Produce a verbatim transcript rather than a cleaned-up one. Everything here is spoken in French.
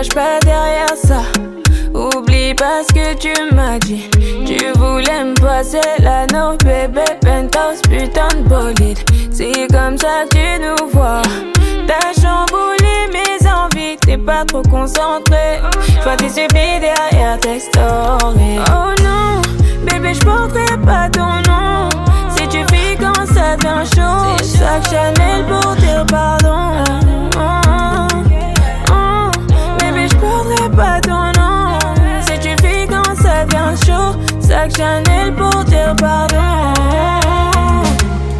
cache pas derrière ça. Oublie pas ce que tu m'as dit. Tu voulais me passer l'anneau, bébé, penthouse, putain de bolide. C'est comme ça que tu nous vois. T'as chamboulé mes envies, t'es pas trop concentré. Toi t'es subi derrière tes stories. Oh non, bébé j'porterai pas ton nom. Si tu fuis quand ça devient chaud, sac Chanel pour dire pardon. Oh, oh, oh. Bébé j'porterai pas ton nom. Si tu fuis quand ça devient chaud, sac Chanel pour dire pardon.